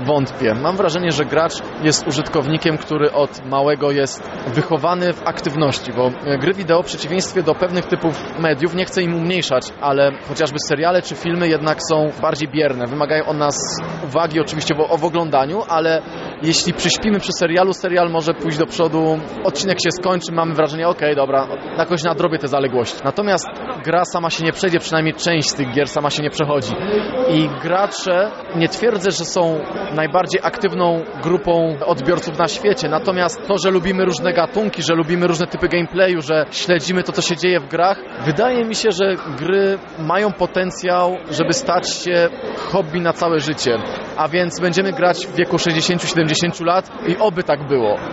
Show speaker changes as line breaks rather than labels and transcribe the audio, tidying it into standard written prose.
wątpię. Mam wrażenie, że gracz jest użytkownikiem, który od małego jest wychowany w aktywności, bo gry wideo w przeciwieństwie do pewnych typów mediów, nie chcę im umniejszać, ale chociażby seriale czy filmy jednak są bardziej bierne. Wymagają od nas uwagi oczywiście w oglądaniu, ale jeśli przyśpimy przy serialu, serial może pójść do przodu, odcinek się skończy, mamy wrażenie, okej, dobra, jakoś nadrobię te zaległości. Natomiast gra sama się nie przejdzie, przynajmniej część z tych gier sama się nie przechodzi. I gracze, nie twierdzę, że są najbardziej aktywną grupą odbiorców na świecie, natomiast to, że lubimy różne gatunki, że lubimy różne typy gameplayu, że śledzimy to, co się dzieje w grach, wydaje mi się, że gry mają potencjał, żeby stać się hobby na całe życie. A więc będziemy grać w wieku 60-70 lat i oby tak było.